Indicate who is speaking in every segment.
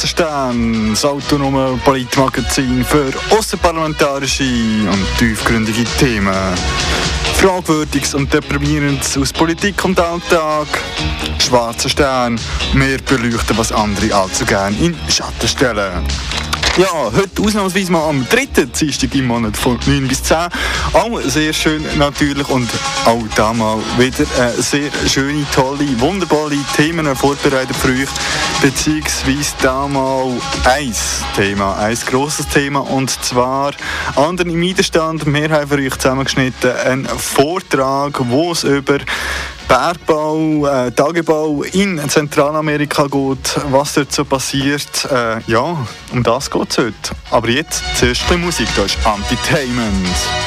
Speaker 1: Schwarzer Stern, das autonome Politmagazin für ausserparlamentarische und tiefgründige Themen. Fragwürdiges und Deprimierendes aus Politik und Alltag. Schwarzer Stern, wir beleuchten, was andere allzu gern in Schatten stellen. Ja, heute ausnahmsweise mal am 3. Dienstag im Monat von 9 bis 10. Auch sehr schön natürlich und auch da mal wieder sehr schöne, tolle, wunderbare Themen vorbereitet für euch. Beziehungsweise da mal ein Thema, ein grosses Thema, und zwar Andere im Widerstand. Wir haben für euch zusammengeschnitten einen Vortrag, wo es über Bergbau, Tagebau in Zentralamerika geht, was dort so passiert. Ja, um das geht es heute. Aber jetzt zuerst die Musik, da ist Antitainment.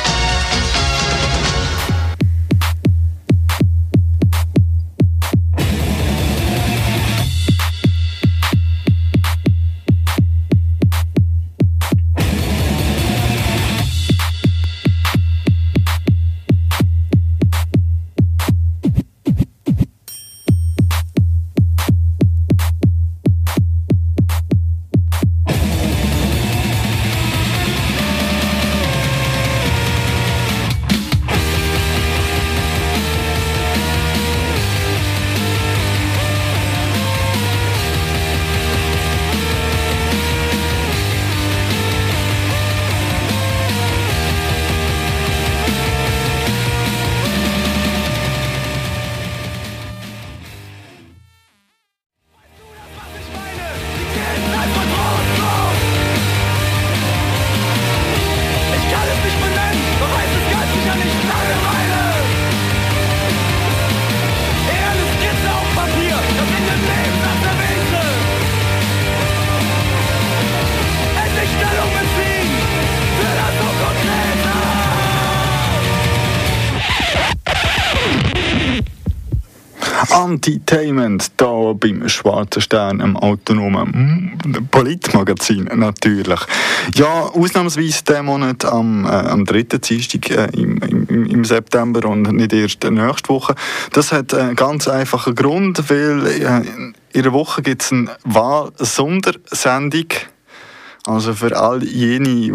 Speaker 1: Antitainment, da beim Schwarzen Stern, im autonomen Politmagazin natürlich. Ja, ausnahmsweise diesen Monat am 3. Dienstag im September und nicht erst nächste Woche. Das hat einen ganz einfachen Grund, weil in einer Woche gibt es eine Wahlsondersendung. Also für all jene,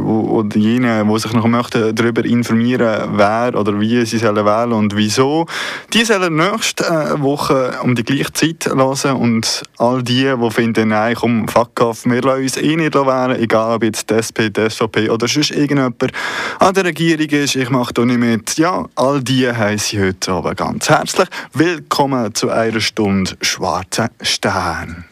Speaker 1: die sich noch möchten, darüber informieren, wer oder wie sie sollen wählen und wieso, die sollen nächste Woche um die gleiche Zeit hören, und all die finden, nein, komm, fuck off, wir lassen uns nicht wählen, egal ob jetzt die SP, die SVP oder sonst irgendjemand an der Regierung ist, ich mache da nicht mit. Ja, all die heiße ich heute Abend ganz herzlich willkommen zu einer Stunde Schwarzen Stern.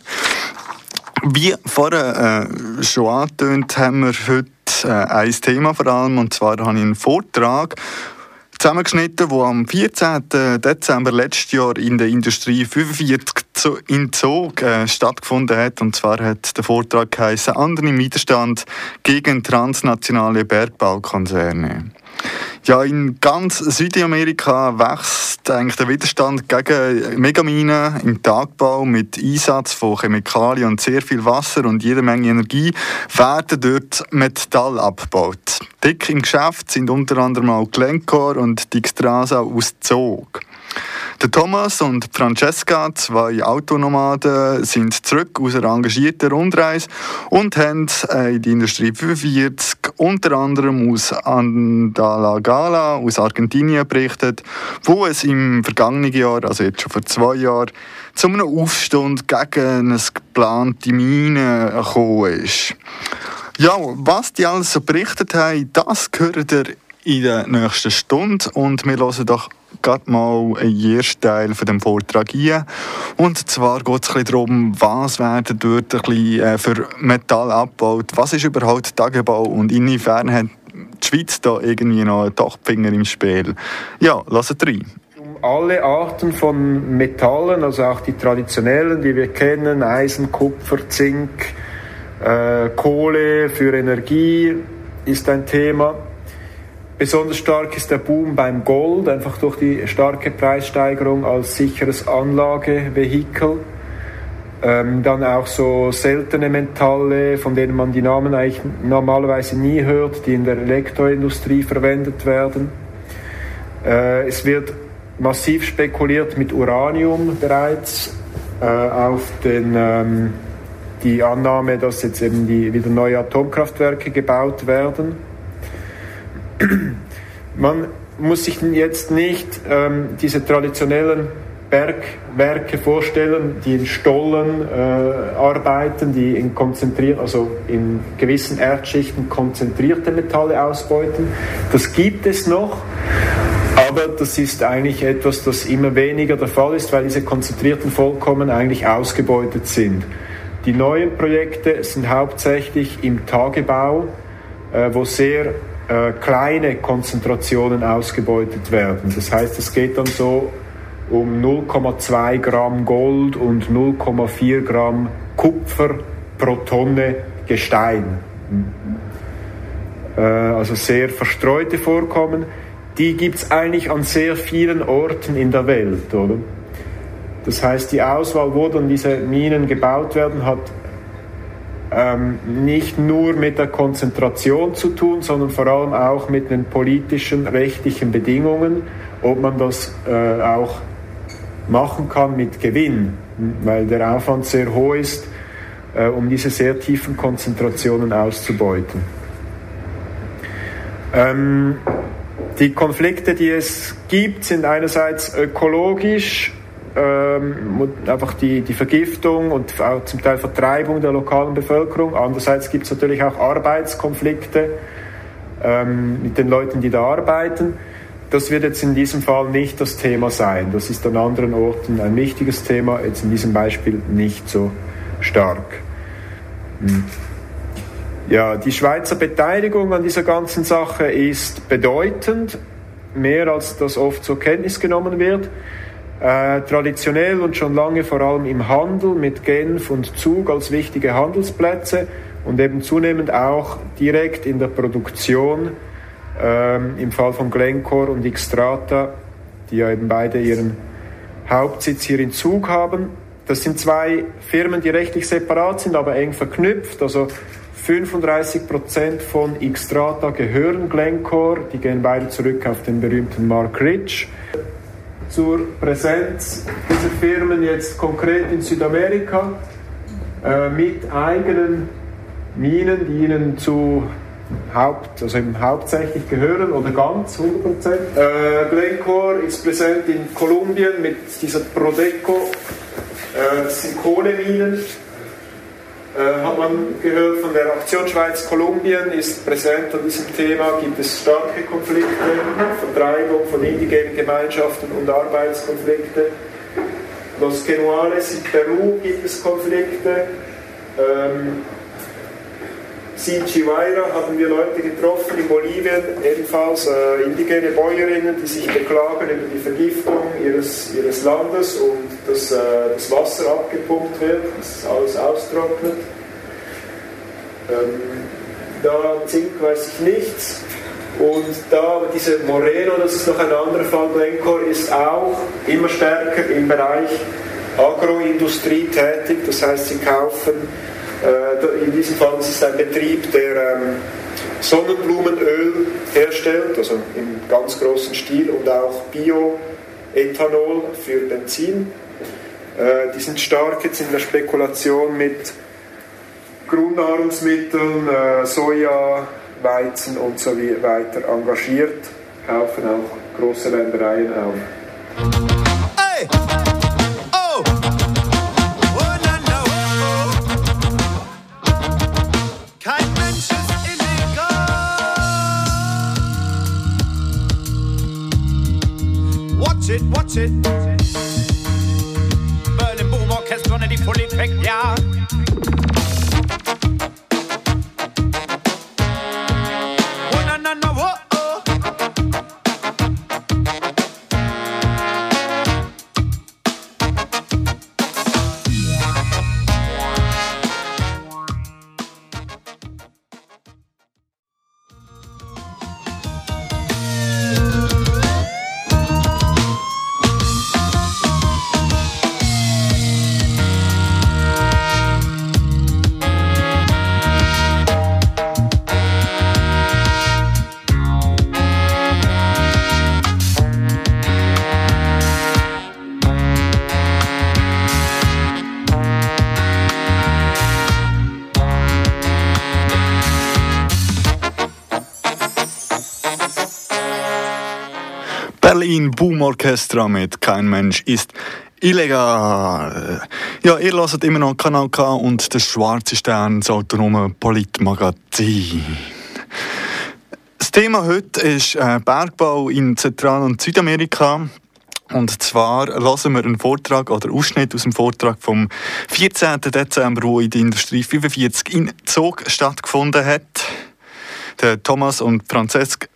Speaker 1: Wie vorher schon angetönt, haben wir heute ein Thema vor allem, und zwar habe ich einen Vortrag zusammengeschnitten, der am 14. Dezember letztes Jahr in der Industrie 45 in Zug stattgefunden hat. Und zwar hat der Vortrag geheißen «Andere im Widerstand gegen transnationale Bergbaukonzerne». Ja, in ganz Südamerika wächst eigentlich der Widerstand gegen Megaminen im Tagbau mit Einsatz von Chemikalien und sehr viel Wasser und jede Menge Energie werden dort Metall abgebaut. Dick im Geschäft sind unter anderem auch Glencore und die Xstrasa aus Zug. Der Thomas und Francesca, zwei Autonomaden, sind zurück aus einer engagierten Rundreise und haben in die Industrie 45 unter anderem aus Andalgalá aus Argentinien berichtet, wo es im vergangenen Jahr, also jetzt schon vor 2 Jahren, zu einem Aufstand gegen eine geplante Mine gekommen ist. Ja, was die alles so berichtet haben, das hört ihr in der nächsten Stunde, und wir hören doch gerade mal einen ersten Teil von dem Vortrag ein. Und zwar geht es ein bisschen darum, was werden dort ein bisschen für Metall abgebaut, was ist überhaupt Tagebau und inwiefern hat die Schweiz da irgendwie noch einen Topfinger im Spiel. Ja, lasst rein.
Speaker 2: Alle Arten von Metallen, also auch die traditionellen, die wir kennen, Eisen, Kupfer, Zink, Kohle für Energie ist ein Thema. Besonders stark ist der Boom beim Gold, einfach durch die starke Preissteigerung als sicheres Anlagevehikel. Dann auch so seltene Metalle, von denen man die Namen eigentlich normalerweise nie hört, die in der Elektroindustrie verwendet werden. Es wird massiv spekuliert mit Uranium bereits auf den die Annahme, dass jetzt eben wieder neue Atomkraftwerke gebaut werden. Man muss sich jetzt nicht diese traditionellen Bergwerke vorstellen, die in Stollen arbeiten, die in gewissen Erdschichten konzentrierte Metalle ausbeuten. Das gibt es noch, aber das ist eigentlich etwas, das immer weniger der Fall ist, weil diese konzentrierten Vorkommen eigentlich ausgebeutet sind. Die neuen Projekte sind hauptsächlich im Tagebau, wo sehr kleine Konzentrationen ausgebeutet werden. Das heißt, es geht dann so um 0,2 Gramm Gold und 0,4 Gramm Kupfer pro Tonne Gestein. Also sehr verstreute Vorkommen. Die gibt es eigentlich an sehr vielen Orten in der Welt, oder? Das heißt, die Auswahl, wo dann diese Minen gebaut werden, hat nicht nur mit der Konzentration zu tun, sondern vor allem auch mit den politischen, rechtlichen Bedingungen, ob man das auch machen kann mit Gewinn, weil der Aufwand sehr hoch ist, um diese sehr tiefen Konzentrationen auszubeuten. Die Konflikte, die es gibt, sind einerseits ökologisch, einfach die Vergiftung und auch zum Teil Vertreibung der lokalen Bevölkerung. Andererseits gibt es natürlich auch Arbeitskonflikte mit den Leuten, die da arbeiten. Das wird jetzt in diesem Fall nicht das Thema sein. Das ist an anderen Orten ein wichtiges Thema, jetzt in diesem Beispiel nicht so stark. Ja, die Schweizer Beteiligung an dieser ganzen Sache ist bedeutend, mehr als das oft zur Kenntnis genommen wird. Traditionell und schon lange vor allem im Handel mit Genf und Zug als wichtige Handelsplätze und eben zunehmend auch direkt in der Produktion, im Fall von Glencore und Xstrata, die ja eben beide ihren Hauptsitz hier in Zug haben. Das sind zwei Firmen, die rechtlich separat sind, aber eng verknüpft. Also 35% von Xstrata gehören Glencore, die gehen beide zurück auf den berühmten Mark Ridge. Zur Präsenz dieser Firmen jetzt konkret in Südamerika mit eigenen Minen, die ihnen hauptsächlich gehören oder ganz 100%. Glencore ist präsent in Kolumbien mit dieser Prodeco, das sind Kohleminen. Hat man gehört von der Aktion Schweiz Kolumbien, ist präsent an diesem Thema, gibt es starke Konflikte, Vertreibung von indigenen Gemeinschaften und Arbeitskonflikte. Los Quenuales in Peru gibt es Konflikte. Sinchihuayra haben wir Leute getroffen in Bolivien, ebenfalls indigene Bäuerinnen, die sich beklagen über die Vergiftung ihres Landes und dass das Wasser abgepumpt wird, dass alles austrocknet. Da Zink weiß ich nichts. Und da diese Moreno, das ist noch ein anderer Fall, Glencore ist auch immer stärker im Bereich Agroindustrie tätig, das heißt, sie kaufen in diesem Fall das ist ein Betrieb, der Sonnenblumenöl herstellt, also im ganz großen Stil und auch Bioethanol für Benzin. Die sind stark jetzt in der Spekulation mit Grundnahrungsmitteln, Soja, Weizen und so weiter engagiert, kaufen auch große Ländereien auf. Hey! Oh!
Speaker 3: Watch it. Berlin Boom Orchestra, die voll Effekt, ja. Oh, na, oh, oh.
Speaker 1: Berlin Boom Orchestra mit Kein Mensch ist illegal. Ja, ihr hört immer noch Kanal K und der Schwarze Stern, das autonome Politmagazin. Das Thema heute ist Bergbau in Zentral- und Südamerika. Und zwar hören wir einen Vortrag oder Ausschnitt aus dem Vortrag vom 14. Dezember, wo in der Industrie 45 in Zug stattgefunden hat. Der Thomas und Francesca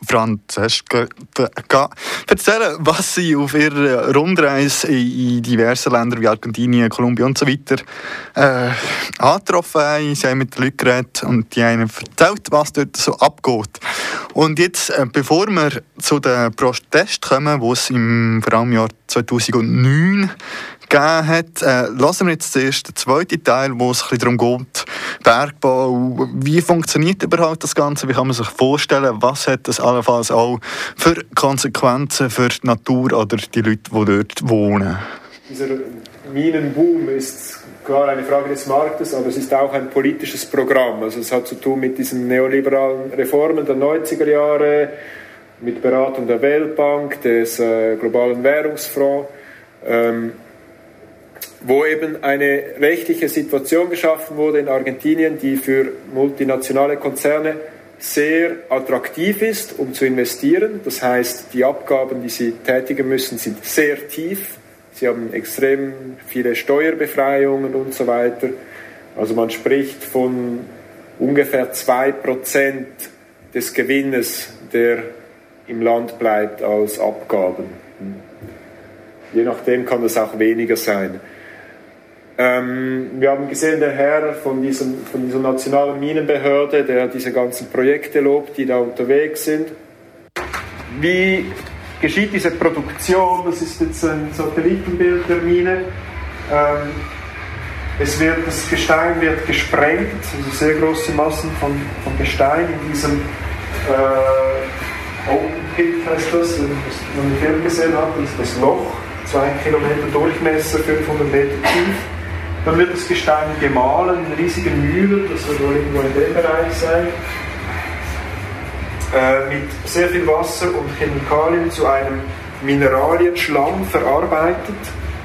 Speaker 1: erzählen, was sie auf ihrer Rundreise in diversen Ländern wie Argentinien, Kolumbien und so weiter angetroffen haben. Sie haben mit den Leuten geredet und die haben erzählt, was dort so abgeht. Und jetzt, bevor wir zu den Protesten kommen, die es vor allem im Jahr 2009 gegeben hat, lassen wir jetzt zuerst den zweiten Teil, wo es ein bisschen darum geht, Bergbau, wie funktioniert überhaupt das Ganze, wie kann man sich vorstellen, was hat das allenfalls auch für Konsequenzen für die Natur oder die Leute, die dort wohnen.
Speaker 2: Dieser Minenboom ist klar eine Frage des Marktes, aber es ist auch ein politisches Programm. Also es hat zu tun mit diesen neoliberalen Reformen der 90er Jahre, mit Beratung der Weltbank, des globalen Währungsfonds, wo eben eine rechtliche Situation geschaffen wurde in Argentinien, die für multinationale Konzerne sehr attraktiv ist, um zu investieren. Das heißt, die Abgaben, die sie tätigen müssen, sind sehr tief. Sie haben extrem viele Steuerbefreiungen und so weiter. Also man spricht von ungefähr 2% des Gewinnes, der im Land bleibt als Abgaben. Je nachdem kann das auch weniger sein. Wir haben gesehen, der Herr von dieser nationalen Minenbehörde, der diese ganzen Projekte lobt, die da unterwegs sind. Wie geschieht diese Produktion? Das ist jetzt ein Satellitenbild der Mine. Das Gestein wird gesprengt, also sehr große Massen von Gestein in diesem Open Pit heißt das, wenn man den Film gesehen hat, das ist das Loch, 2 Kilometer Durchmesser, 500 Meter tief. Dann wird das Gestein gemahlen in riesigen Mühlen, das wird wohl irgendwo in dem Bereich sein, mit sehr viel Wasser und Chemikalien zu einem Mineralienschlamm verarbeitet.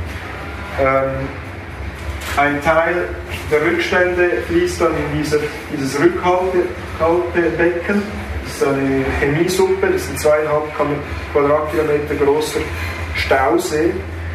Speaker 2: Ein Teil der Rückstände fließt dann in dieses Rückhaltebecken. Das ist eine Chemiesuppe, das ist ein 2,5 Quadratkilometer großer Stausee.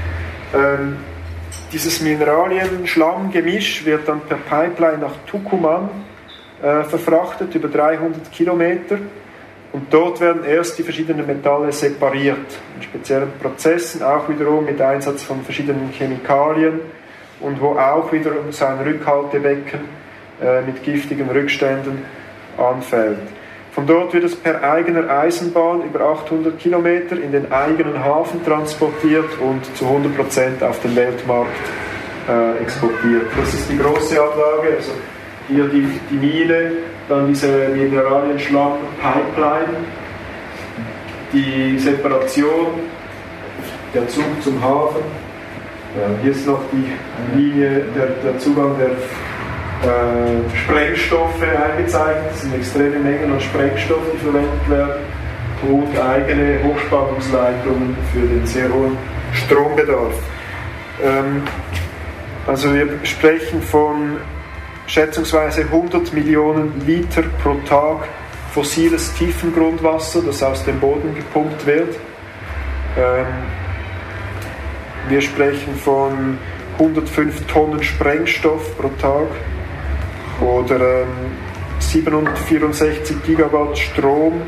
Speaker 2: Dieses Mineralien-Schlamm-Gemisch wird dann per Pipeline nach Tucumán verfrachtet, über 300 Kilometer. Und dort werden erst die verschiedenen Metalle separiert, in speziellen Prozessen, auch wiederum mit Einsatz von verschiedenen Chemikalien und wo auch wiederum so ein Rückhaltebecken mit giftigen Rückständen anfällt. Von dort wird es per eigener Eisenbahn über 800 Kilometer in den eigenen Hafen transportiert und zu 100% auf den Weltmarkt exportiert. Das ist die große Ablage, also hier die Mine, dann diese Mineralienschlamm-Pipeline, die Separation, der Zug zum Hafen. Hier ist noch die Linie, der Zugang der Sprengstoffe eingezeichnet. Das sind extreme Mengen an Sprengstoff, die verwendet werden, und eigene Hochspannungsleitungen für den sehr hohen Strombedarf. Also wir sprechen von schätzungsweise 100 Millionen Liter pro Tag fossiles Tiefengrundwasser, das aus dem Boden gepumpt wird. Wir sprechen von 105 Tonnen Sprengstoff pro Tag oder 764 Gigawatt Strom.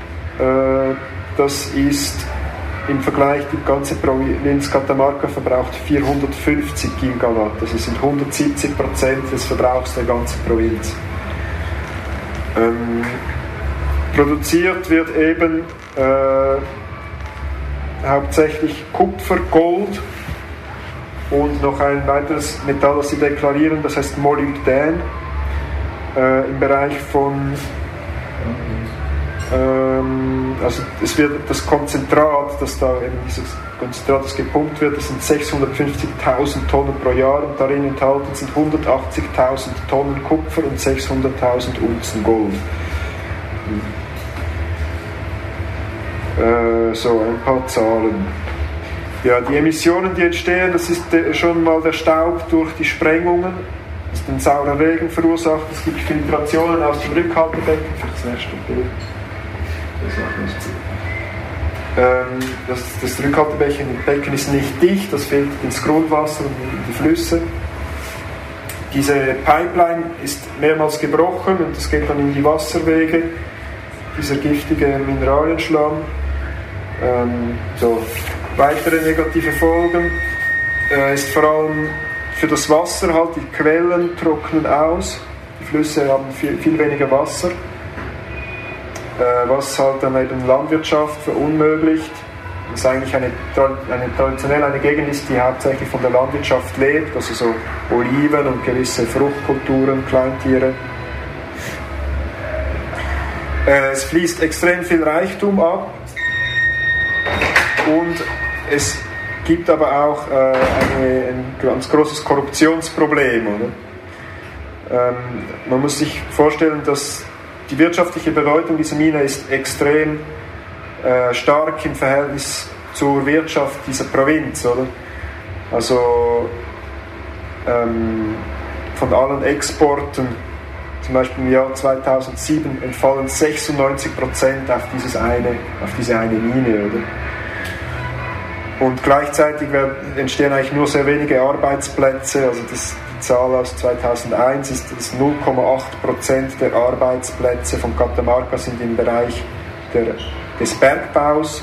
Speaker 2: Das ist im Vergleich, die ganze Provinz Catamarca verbraucht 450 Gigawatt. Das sind 170% des Verbrauchs der ganzen Provinz. Produziert wird eben hauptsächlich Kupfer, Gold und noch ein weiteres Metall, das sie deklarieren, das heißt Molybdän, im Bereich von also es wird das Konzentrat, das da eben dieses Konzentrat, das gepumpt wird, das sind 650.000 Tonnen pro Jahr und darin enthalten sind 180.000 Tonnen Kupfer und 600.000 Unzen Gold. So, ein paar Zahlen. Ja, die Emissionen, die entstehen, das ist schon mal der Staub durch die Sprengungen, das den sauren Regen verursacht. Es gibt Filtrationen aus dem Rückhaltebecken. Für das nächste Bild. Das Rückhaltebecken ist nicht dicht, das filtert ins Grundwasser und in die Flüsse. Diese Pipeline ist mehrmals gebrochen und das geht dann in die Wasserwege, dieser giftige Mineralienschlamm. Weitere negative Folgen ist vor allem für das Wasser halt, die Quellen trocknen aus, die Flüsse haben viel weniger Wasser, was halt dann eben Landwirtschaft verunmöglicht. Das ist eigentlich traditionell eine Gegend ist, die hauptsächlich von der Landwirtschaft lebt, also so Oliven und gewisse Fruchtkulturen, Kleintiere. Es fließt extrem viel Reichtum ab und es gibt aber auch ein ganz großes Korruptionsproblem. Oder? Man muss sich vorstellen, dass die wirtschaftliche Bedeutung dieser Mine ist extrem stark im Verhältnis zur Wirtschaft dieser Provinz. Oder? Also von allen Exporten, zum Beispiel im Jahr 2007, entfallen 96% auf diese eine Mine. Oder? Und gleichzeitig entstehen eigentlich nur sehr wenige Arbeitsplätze. Also die Zahl aus 2001 ist, dass 0,8% der Arbeitsplätze von Catamarca sind im Bereich des Bergbaus,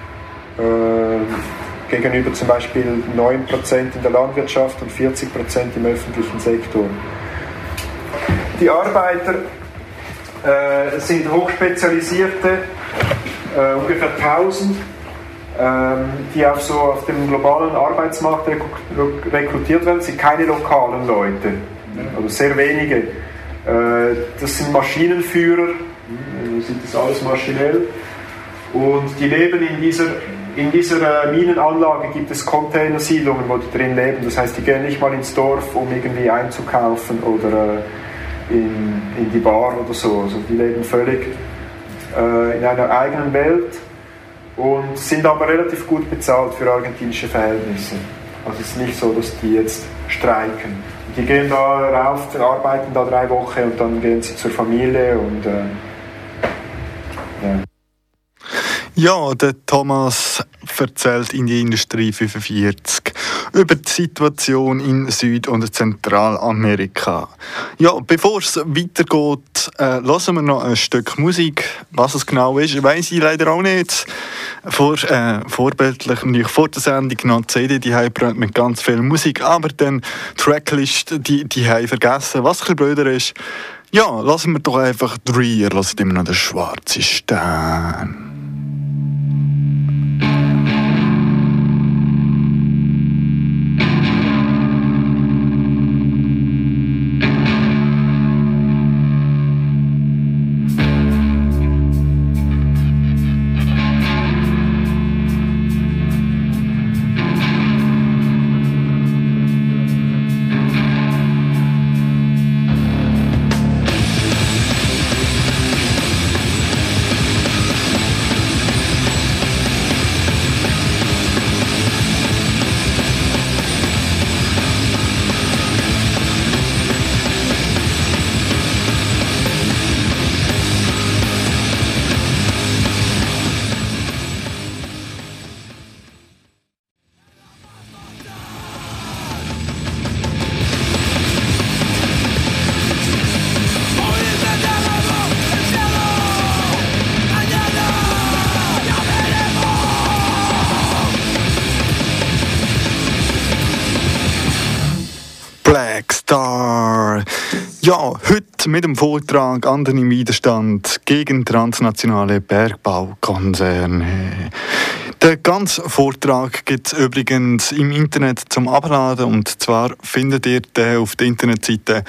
Speaker 2: gegenüber zum Beispiel 9% in der Landwirtschaft und 40% im öffentlichen Sektor. Die Arbeiter sind hochspezialisierte, ungefähr 1000, die auf dem globalen Arbeitsmarkt rekrutiert werden, sind keine lokalen Leute, also sehr wenige. Das sind Maschinenführer, sind das alles maschinell, und die leben in dieser Minenanlage gibt es Containersiedlungen, wo die drin leben, das heißt, die gehen nicht mal ins Dorf, um irgendwie einzukaufen oder in die Bar oder so, also die leben völlig in einer eigenen Welt und sind aber relativ gut bezahlt für argentinische Verhältnisse. Also es ist nicht so, dass die jetzt streiken. Die gehen da rauf, arbeiten da 3 Wochen und dann gehen sie zur Familie und ja.
Speaker 1: Ja, der Thomas erzählt in die Industrie 45 über die Situation in Süd- und Zentralamerika. Ja, bevor es weitergeht, hören wir noch ein Stück Musik. Was es genau ist, weiss ich leider auch nicht. Vorbildlich natürlich vor der Sendung noch die CD, die haben mit ganz viel Musik, aber dann die Tracklist, die haben vergessen. Was ein bisschen blöder ist, ja, lassen wir doch einfach 3, ihr hört immer noch den schwarzen Stern. Blackstar. Ja, heute mit dem Vortrag «Anderen im Widerstand gegen transnationale Bergbaukonzerne». Den ganzen Vortrag gibt es übrigens im Internet zum Abladen, und zwar findet ihr den auf der Internetseite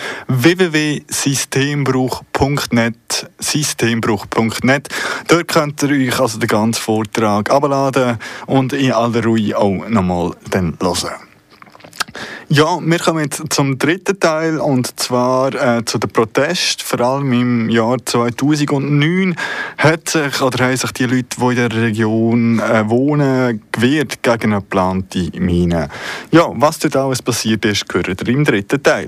Speaker 1: www.systembruch.net. Dort könnt ihr euch also den ganzen Vortrag abladen und in aller Ruhe auch nochmal hören. Ja, wir kommen jetzt zum dritten Teil, und zwar zu den Protesten. Vor allem im Jahr 2009 haben sich die Leute, die in der Region wohnen, gewehrt gegen eine geplante Mine. Ja, was dort alles passiert ist, gehört ihr im dritten Teil.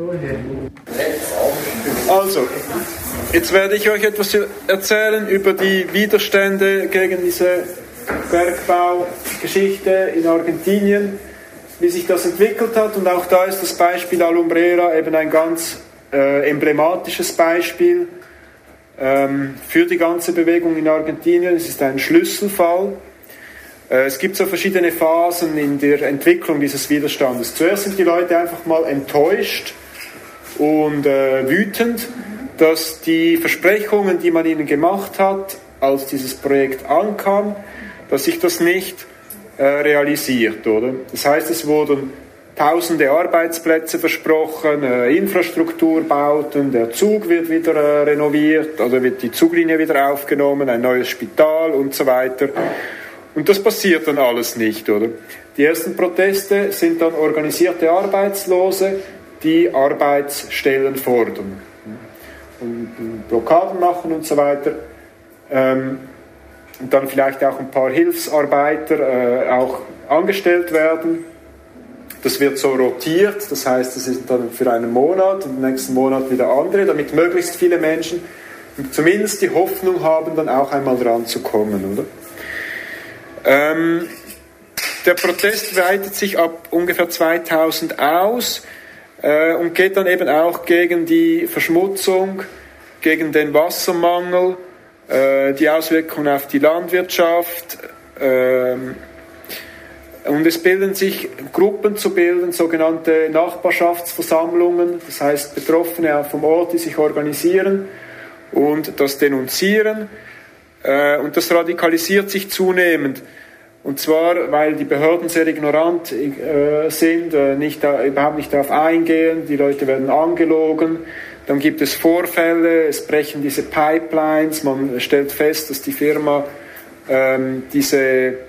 Speaker 2: Also, jetzt werde ich euch etwas erzählen über die Widerstände gegen diese Bergbaugeschichte in Argentinien, wie sich das entwickelt hat, und auch da ist das Beispiel Alumbrera eben ein ganz emblematisches Beispiel für die ganze Bewegung in Argentinien. Es ist ein Schlüsselfall. Es gibt so verschiedene Phasen in der Entwicklung dieses Widerstandes. Zuerst sind die Leute einfach mal enttäuscht und wütend, dass die Versprechungen, die man ihnen gemacht hat, als dieses Projekt ankam, dass sich das nicht realisiert, oder? Das heißt, es wurden tausende Arbeitsplätze versprochen, Infrastrukturbauten, der Zug wird wieder renoviert, also wird die Zuglinie wieder aufgenommen, ein neues Spital und so weiter. Und das passiert dann alles nicht, oder? Die ersten Proteste sind dann organisierte Arbeitslose, die Arbeitsstellen fordern und Blockaden machen und so weiter. Und dann vielleicht auch ein paar Hilfsarbeiter auch angestellt werden. Das wird so rotiert, das heißt, das ist dann für einen Monat und im nächsten Monat wieder andere, damit möglichst viele Menschen zumindest die Hoffnung haben, dann auch einmal dran zu kommen, oder? Der Protest weitet sich ab ungefähr 2000 aus und geht dann eben auch gegen die Verschmutzung, gegen den Wassermangel, die Auswirkungen auf die Landwirtschaft, und es bilden sich Gruppen sogenannte Nachbarschaftsversammlungen, das heißt Betroffene vom Ort, die sich organisieren und das denunzieren, und das radikalisiert sich zunehmend. Und zwar, weil die Behörden sehr ignorant sind, überhaupt nicht darauf eingehen, die Leute werden angelogen. Dann gibt es Vorfälle, es brechen diese Pipelines, man stellt fest, dass die Firma diesen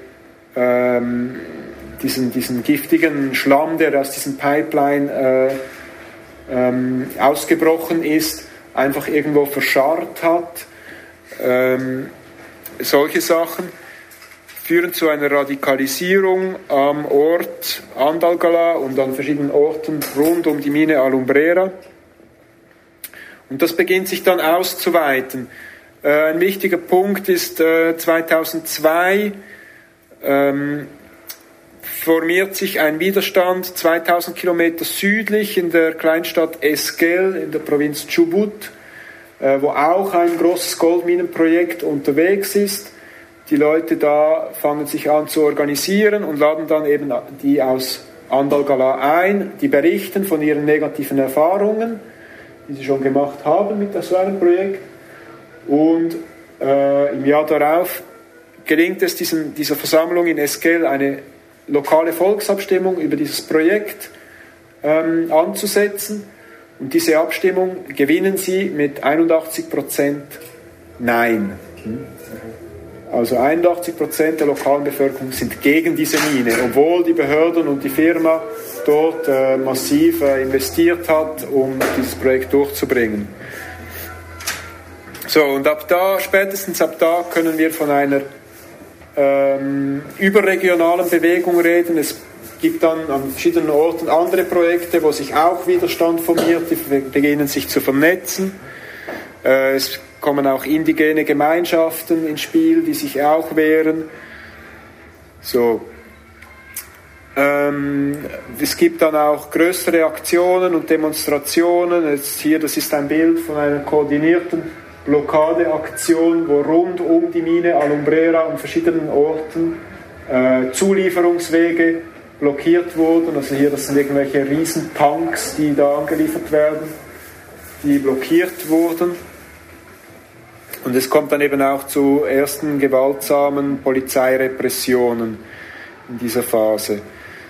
Speaker 2: giftigen Schlamm, der aus diesem Pipeline ausgebrochen ist, einfach irgendwo verscharrt hat. Solche Sachen führen zu einer Radikalisierung am Ort Andalgalá und an verschiedenen Orten rund um die Mine Alumbrera. Und das beginnt sich dann auszuweiten. Ein wichtiger Punkt ist 2002 formiert sich ein Widerstand 2000 Kilometer südlich in der Kleinstadt Esquel in der Provinz Chubut, wo auch ein großes Goldminenprojekt unterwegs ist. Die Leute da fangen sich an zu organisieren und laden dann eben die aus Andalgalá ein, die berichten von ihren negativen Erfahrungen, die sie schon gemacht haben mit so einem Projekt. Und im Jahr darauf gelingt es dieser Versammlung in Esquel, eine lokale Volksabstimmung über dieses Projekt anzusetzen. Und diese Abstimmung gewinnen sie mit 81% Nein. Also 81% der lokalen Bevölkerung sind gegen diese Mine, obwohl die Behörden und die Firma dort massiv investiert hat, um dieses Projekt durchzubringen. So, und spätestens ab da können wir von einer überregionalen Bewegung reden. Es gibt dann an verschiedenen Orten andere Projekte, wo sich auch Widerstand formiert, die beginnen sich zu vernetzen. Es kommen auch indigene Gemeinschaften ins Spiel, die sich auch wehren. So. Es gibt dann auch größere Aktionen und Demonstrationen. Jetzt hier, das ist ein Bild von einer koordinierten Blockadeaktion, wo rund um die Mine Alumbrera an verschiedenen Orten Zulieferungswege blockiert wurden. Also hier, das sind irgendwelche Riesentanks, die da angeliefert werden, die blockiert wurden. Und es kommt dann eben auch zu ersten gewaltsamen Polizeirepressionen in dieser Phase.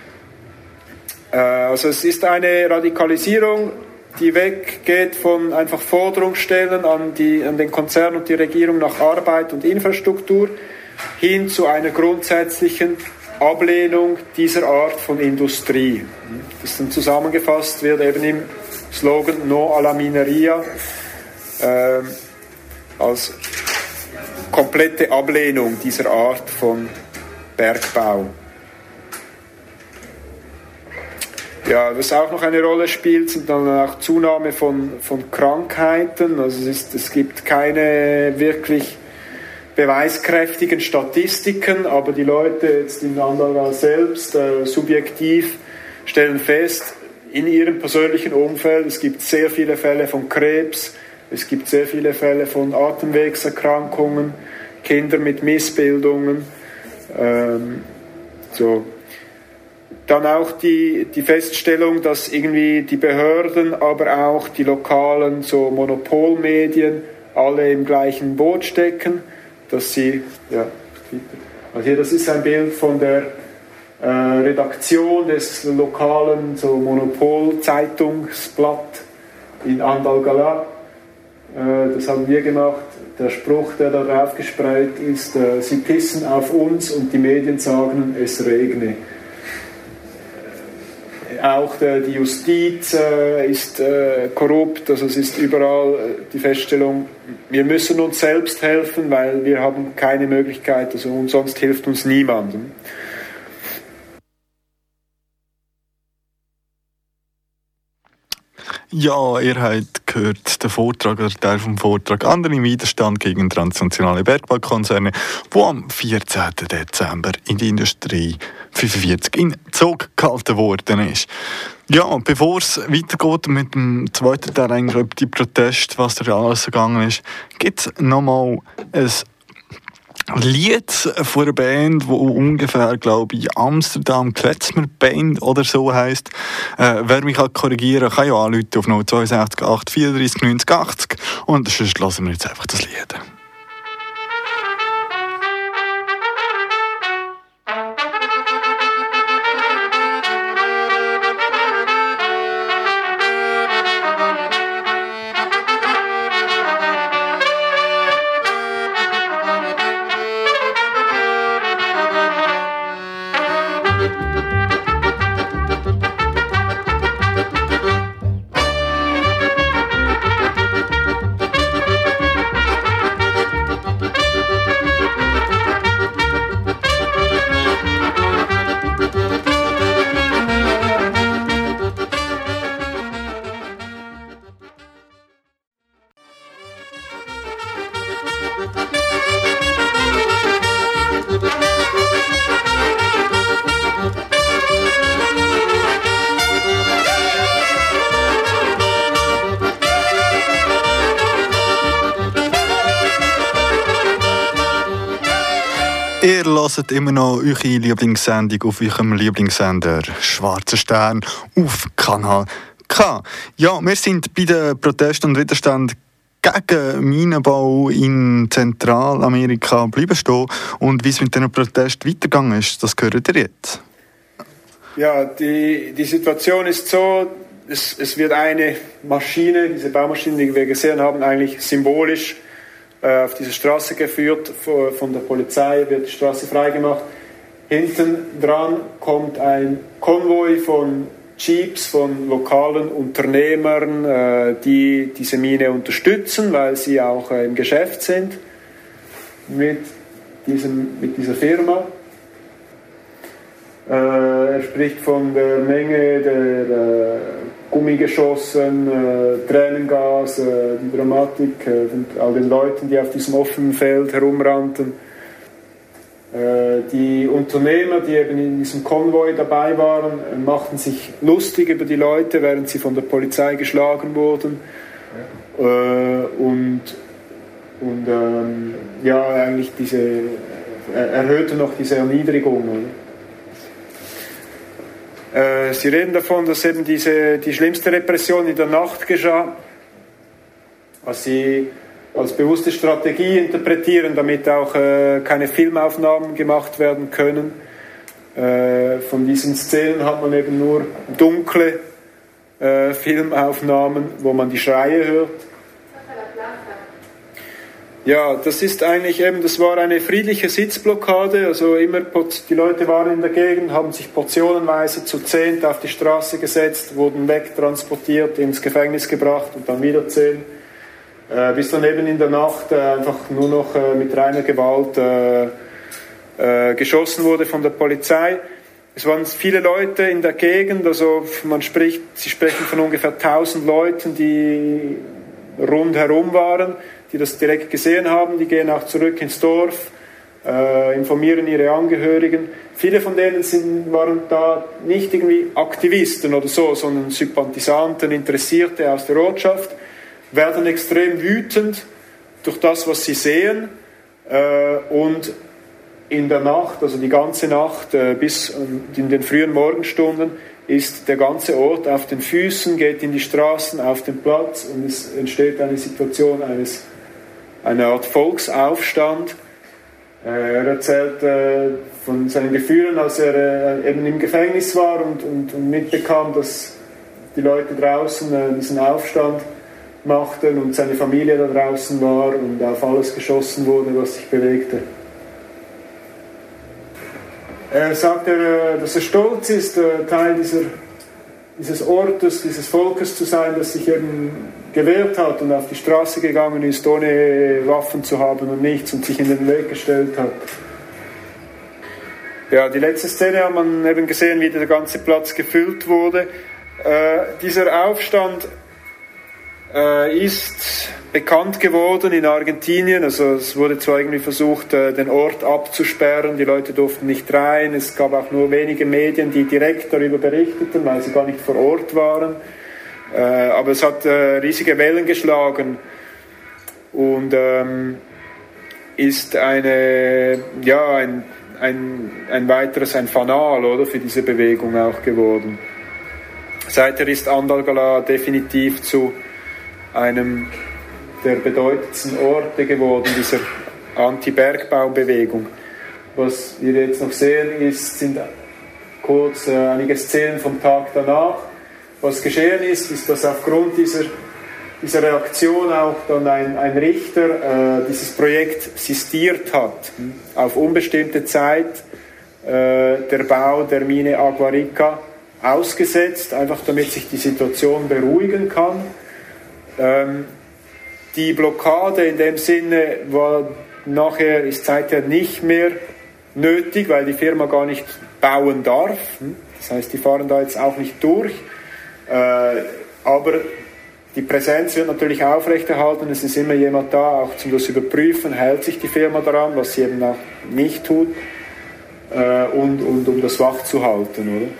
Speaker 2: Also es ist eine Radikalisierung, die weggeht von einfach Forderungsstellen an den Konzern und die Regierung nach Arbeit und Infrastruktur hin zu einer grundsätzlichen Ablehnung dieser Art von Industrie. Das dann zusammengefasst wird eben im Slogan No a la Mineria, als komplette Ablehnung dieser Art von Bergbau. Ja, was auch noch eine Rolle spielt, sind dann auch Zunahme von Krankheiten. Also es gibt keine wirklich beweiskräftigen Statistiken, aber die Leute jetzt in Andalgal selbst subjektiv stellen fest, in ihrem persönlichen Umfeld, es gibt sehr viele Fälle von Krebs, es gibt sehr viele Fälle von Atemwegserkrankungen, Kinder mit Missbildungen. Dann auch die Feststellung, dass irgendwie die Behörden, aber auch die lokalen so Monopolmedien alle im gleichen Boot stecken, dass sie, also hier, das ist ein Bild von der Redaktion des lokalen so Monopol-Zeitungsblatt in Andalgalá. Das haben wir gemacht. Der Spruch, der da drauf gesprayt ist, sie pissen auf uns und die Medien sagen, es regne. Auch die Justiz ist korrupt, also es ist überall die Feststellung, wir müssen uns selbst helfen, weil wir haben keine Möglichkeit, also und sonst hilft uns niemandem.
Speaker 1: Ja, ihr habt gehört den Vortrag oder Teil vom Vortrag «Andere Widerstand gegen transnationale Bergbaukonzerne», wo am 14. Dezember in die Industrie 45 in Zug gehalten worden ist. Ja, bevor es weitergeht mit dem zweiten Teil eigentlich über die Proteste, was da alles gegangen ist, gibt es nochmal ein Lied von einer Band, die ungefähr, glaube ich, Amsterdam Klezmer Band oder so heisst. Wer mich korrigieren kann ja anrufen auf 062 834 90 80 und sonst lassen wir jetzt einfach das Lied. Ihr hört immer noch eure Lieblingssendung auf eurem Lieblingssender Schwarzer Stern auf Kanal K. Ja, wir sind bei den Protesten und Widerstand gegen Minenbau in Zentralamerika bleiben stehen. Und wie es mit diesen Protesten weitergegangen ist, das hört ihr jetzt.
Speaker 2: Ja, die Situation ist so, es wird eine Maschine, diese Baumaschine, die wir gesehen haben, eigentlich symbolisch auf diese Straße geführt, von der Polizei wird die Straße freigemacht. Hinten dran kommt ein Konvoi von Jeeps, von lokalen Unternehmern, die diese Mine unterstützen, weil sie auch im Geschäft sind mit dieser Firma. Er spricht von der Menge der Gummigeschossen, Tränengas, die Dramatik, all den Leuten, die auf diesem offenen Feld herumrannten. Die Unternehmer, die eben in diesem Konvoi dabei waren, machten sich lustig über die Leute, während sie von der Polizei geschlagen wurden. Eigentlich erhöhte noch diese Erniedrigung. Oder? Sie reden davon, dass eben die schlimmste Repression in der Nacht geschah, was sie als bewusste Strategie interpretieren, damit auch keine Filmaufnahmen gemacht werden können. Von diesen Szenen hat man eben nur dunkle Filmaufnahmen, wo man die Schreie hört. Ja, das ist eigentlich eben, das war eine friedliche Sitzblockade, also immer die Leute waren in der Gegend, haben sich portionenweise zu 10 auf die Straße gesetzt, wurden wegtransportiert, ins Gefängnis gebracht und dann wieder 10, bis dann eben in der Nacht einfach nur noch mit reiner Gewalt geschossen wurde von der Polizei. Es waren viele Leute in der Gegend, also sie sprechen von ungefähr 1000 Leuten, die rundherum waren, die das direkt gesehen haben. Die gehen auch zurück ins Dorf, informieren ihre Angehörigen. Viele von denen waren da nicht irgendwie Aktivisten oder so, sondern Sympathisanten, Interessierte aus der Ortschaft, werden extrem wütend durch das, was sie sehen, und in der Nacht, also die ganze Nacht bis in den frühen Morgenstunden, ist der ganze Ort auf den Füßen, geht in die Straßen, auf den Platz und es entsteht eine Situation eine Art Volksaufstand. Er erzählt von seinen Gefühlen, als er eben im Gefängnis war und mitbekam, dass die Leute draußen diesen Aufstand machten und seine Familie da draußen war und auf alles geschossen wurde, was sich bewegte. Er sagt, dass er stolz ist, Teil dieses Ortes, dieses Volkes zu sein, das sich eben gewehrt hat und auf die Straße gegangen ist, ohne Waffen zu haben und nichts und sich in den Weg gestellt hat. Ja, die letzte Szene hat man eben gesehen, wie der ganze Platz gefüllt wurde. Dieser Aufstand ist bekannt geworden in Argentinien, also es wurde zwar irgendwie versucht, den Ort abzusperren, die Leute durften nicht rein, es gab auch nur wenige Medien, die direkt darüber berichteten, weil sie gar nicht vor Ort waren, aber es hat riesige Wellen geschlagen und ist ein weiteres, ein Fanal, oder, für diese Bewegung auch geworden. Seither ist Andalgalá definitiv zu einem der bedeutendsten Orte geworden, dieser Anti-Bergbaubewegung. Was wir jetzt noch sehen, sind kurz einige Szenen vom Tag danach. Was geschehen ist, dass aufgrund dieser Reaktion auch dann ein Richter dieses Projekt sistiert hat, auf unbestimmte Zeit der Bau der Mine Agua Rica ausgesetzt, einfach damit sich die Situation beruhigen kann. Die Blockade in dem Sinne ist seither nicht mehr nötig, weil die Firma gar nicht bauen darf. Das heißt, die fahren da jetzt auch nicht durch. Aber die Präsenz wird natürlich aufrechterhalten. Es ist immer jemand da, auch zum das Überprüfen, hält sich die Firma daran, was sie eben auch nicht tut, und um das wach zu halten, oder?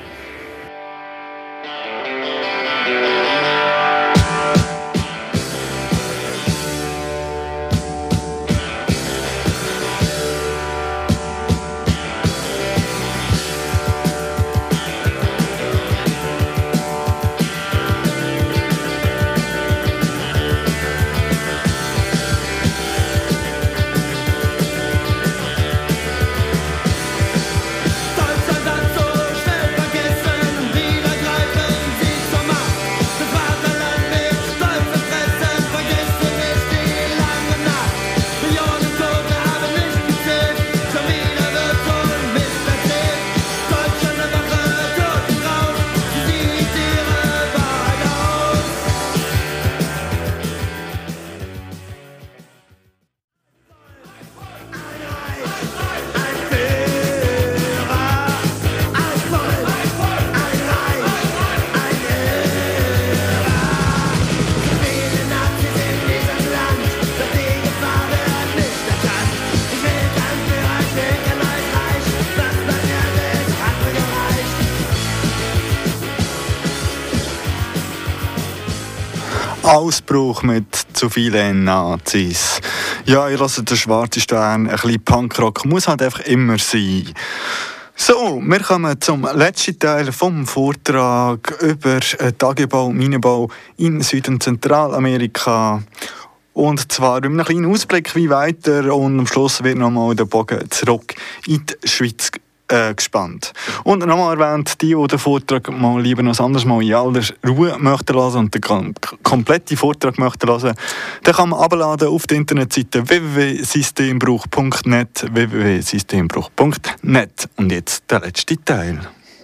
Speaker 1: Ausbruch mit zu vielen Nazis. Ja, ich lasse den schwarzen Stern, ein bisschen Punkrock muss halt einfach immer sein. So, wir kommen zum letzten Teil vom Vortrag über Tagebau, Minenbau in Süd- und Zentralamerika. Und zwar mit einem kleinen Ausblick wie weiter und am Schluss wird nochmal der Bogen zurück in die Schweiz gespannt. Und nochmal erwähnt, die den Vortrag mal lieber noch anders mal in aller Ruhe möchten hören und den kompletten Vortrag möchten hören, den kann man abladen auf der Internetseite www.systembruch.net www.systembruch.net. Und jetzt der letzte Teil.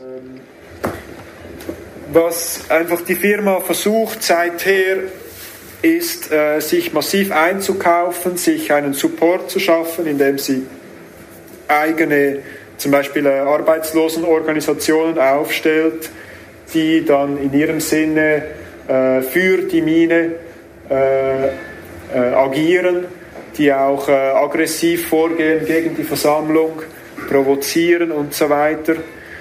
Speaker 2: Was einfach die Firma versucht seither, ist, sich massiv einzukaufen, sich einen Support zu schaffen, indem sie eigene, zum Beispiel Arbeitslosenorganisationen aufstellt, die dann in ihrem Sinne für die Mine agieren, die auch aggressiv vorgehen gegen die Versammlung, provozieren und so weiter.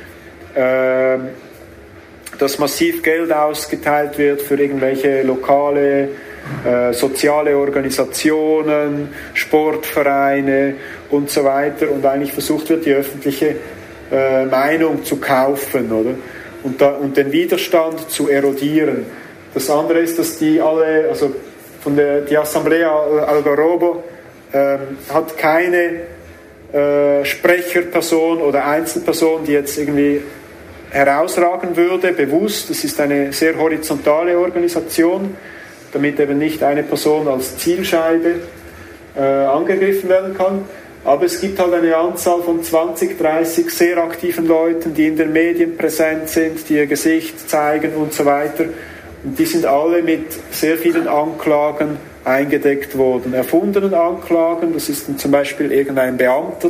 Speaker 2: Dass massiv Geld ausgeteilt wird für irgendwelche lokale soziale Organisationen, Sportvereine und so weiter und eigentlich versucht wird, die öffentliche Meinung zu kaufen, oder? Und den Widerstand zu erodieren. Das andere ist, dass die alle, also die Assemblea Algarrobo hat keine Sprecherperson oder Einzelperson, die jetzt irgendwie herausragen würde, bewusst. Das ist eine sehr horizontale Organisation, damit eben nicht eine Person als Zielscheibe angegriffen werden kann. Aber es gibt halt eine Anzahl von 20, 30 sehr aktiven Leuten, die in den Medien präsent sind, die ihr Gesicht zeigen und so weiter. Und die sind alle mit sehr vielen Anklagen eingedeckt worden. Erfundenen Anklagen, das ist dann zum Beispiel irgendein Beamter,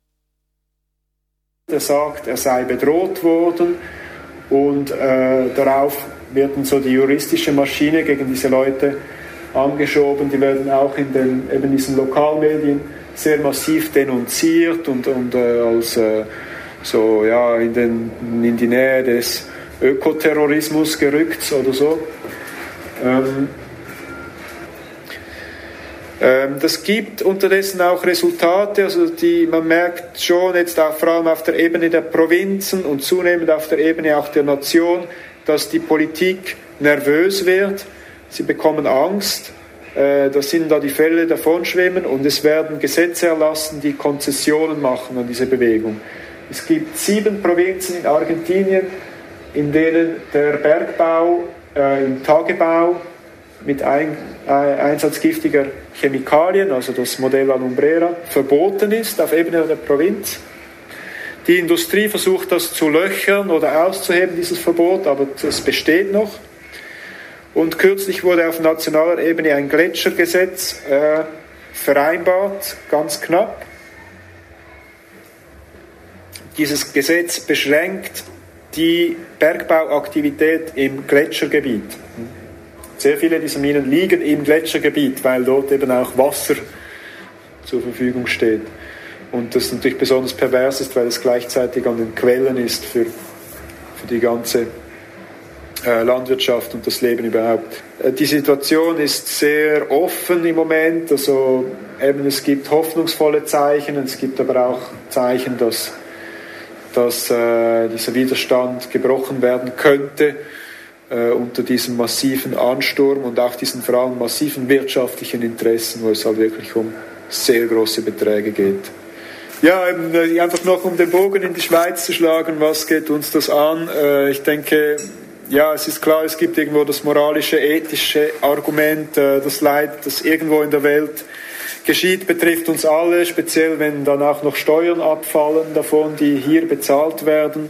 Speaker 2: der sagt, er sei bedroht worden, und darauf wird dann so die juristische Maschine gegen diese Leute angeschoben. Die werden auch in eben diesen Lokalmedien sehr massiv denunziert und als so, ja, in die Nähe des Ökoterrorismus gerückt oder so. Das gibt unterdessen auch Resultate, also man merkt schon jetzt auch vor allem auf der Ebene der Provinzen und zunehmend auf der Ebene auch der Nation, dass die Politik nervös wird, sie bekommen Angst, dass ihnen da die Fälle davonschwimmen, und es werden Gesetze erlassen, die Konzessionen machen an diese Bewegung. Es gibt 7 Provinzen in Argentinien, in denen der Bergbau im Tagebau mit Einsatz giftiger Chemikalien, also das Modell Alumbrera, verboten ist auf Ebene der Provinz. Die Industrie versucht das zu löchern oder auszuheben, dieses Verbot, aber es besteht noch. Und kürzlich wurde auf nationaler Ebene ein Gletschergesetz vereinbart, ganz knapp. Dieses Gesetz beschränkt die Bergbauaktivität im Gletschergebiet. Sehr viele dieser Minen liegen im Gletschergebiet, weil dort eben auch Wasser zur Verfügung steht. Und das natürlich besonders pervers ist, weil es gleichzeitig an den Quellen ist für die ganze Landwirtschaft und das Leben überhaupt. Die Situation ist sehr offen im Moment. Also eben, es gibt hoffnungsvolle Zeichen, es gibt aber auch Zeichen, dass dieser Widerstand gebrochen werden könnte unter diesem massiven Ansturm und auch diesen vor allem massiven wirtschaftlichen Interessen, wo es halt wirklich um sehr große Beträge geht. Ja, einfach noch um den Bogen in die Schweiz zu schlagen, was geht uns das an? Ich denke, ja, es ist klar, es gibt irgendwo das moralische, ethische Argument, das Leid, das irgendwo in der Welt geschieht, betrifft uns alle, speziell wenn dann auch noch Steuern abfallen davon, die hier bezahlt werden.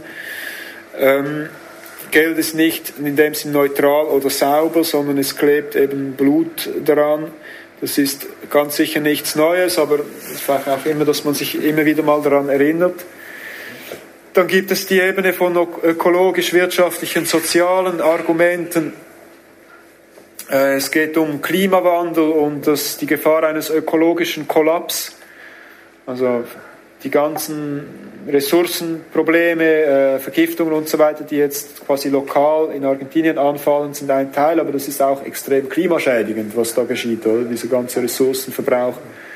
Speaker 2: Geld ist nicht in dem Sinn neutral oder sauber, sondern es klebt eben Blut daran. Das ist ganz sicher nichts Neues, aber es ist auch immer, dass man sich immer wieder mal daran erinnert. Dann gibt es die Ebene von ökologisch-wirtschaftlichen, sozialen Argumenten. Es geht um Klimawandel und die Gefahr eines ökologischen Kollaps. Also die ganzen Ressourcenprobleme, Vergiftungen und so weiter, die jetzt quasi lokal in Argentinien anfallen, sind ein Teil, aber das ist auch extrem klimaschädigend, was da geschieht, oder? Dieser ganze Ressourcenverbrauch.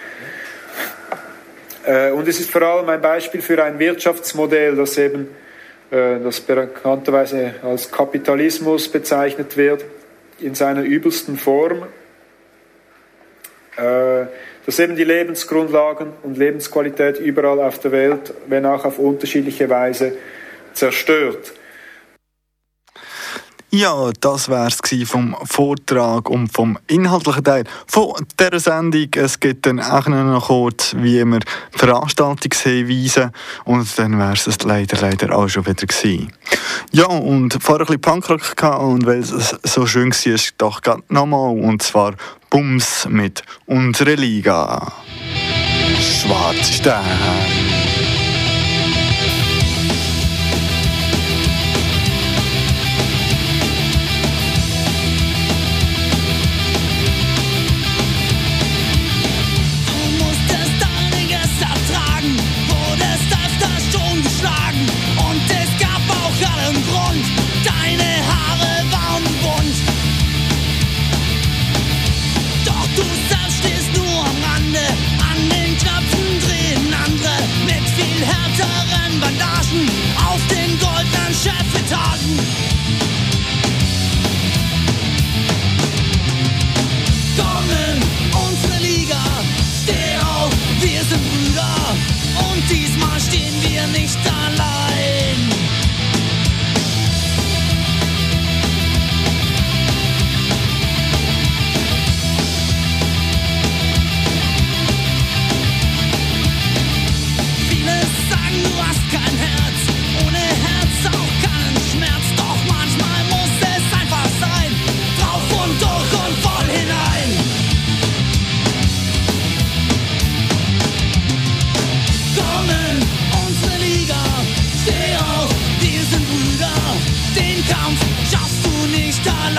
Speaker 2: Und es ist vor allem ein Beispiel für ein Wirtschaftsmodell, das eben das bekannterweise als Kapitalismus bezeichnet wird, in seiner übelsten Form. dass eben die Lebensgrundlagen und Lebensqualität überall auf der Welt, wenn auch auf unterschiedliche Weise, zerstört.
Speaker 1: Ja, das wär's vom Vortrag und vom inhaltlichen Teil von dieser Sendung. Es gibt dann auch noch kurz, wie immer, Veranstaltungshinweise und dann wär's es leider auch schon wieder gewesen. Ja, und vorher ein bisschen Punkrock gehabt und weil es so schön war, ist doch gerade nochmal, und zwar Bums mit «Unsere Liga». Schwarze Stern.
Speaker 4: Den Kampf schaffst du nicht allein.